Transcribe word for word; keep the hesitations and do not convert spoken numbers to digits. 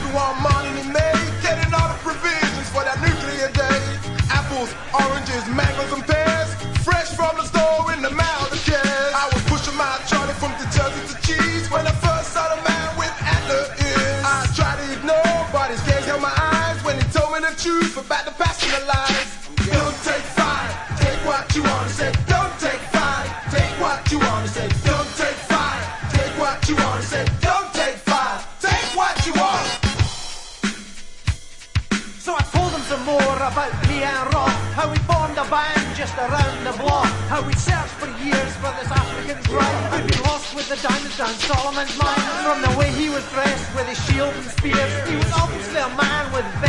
want money he made, getting all the provisions for that nuclear day. Apples, oranges, mangoes and pears, fresh from the store in the mouth of cares. I was pushing my trolley from the Jersey to cheese when I first saw the man with antler ears. I tried to ignore, but his gaze held my eyes when he told me the truth about the passing of lives. Don't take five, take what you want to say. Don't take five, take what you want to say. Don't take five, take what you want to say. Don't take five, take what you want. So I told him some more about me and Rob, how we formed a band just around the block, how we searched for years for this African bride, how we lost with the diamonds down Solomon's mine. From the way he was dressed with his shield and spears, he was obviously a man with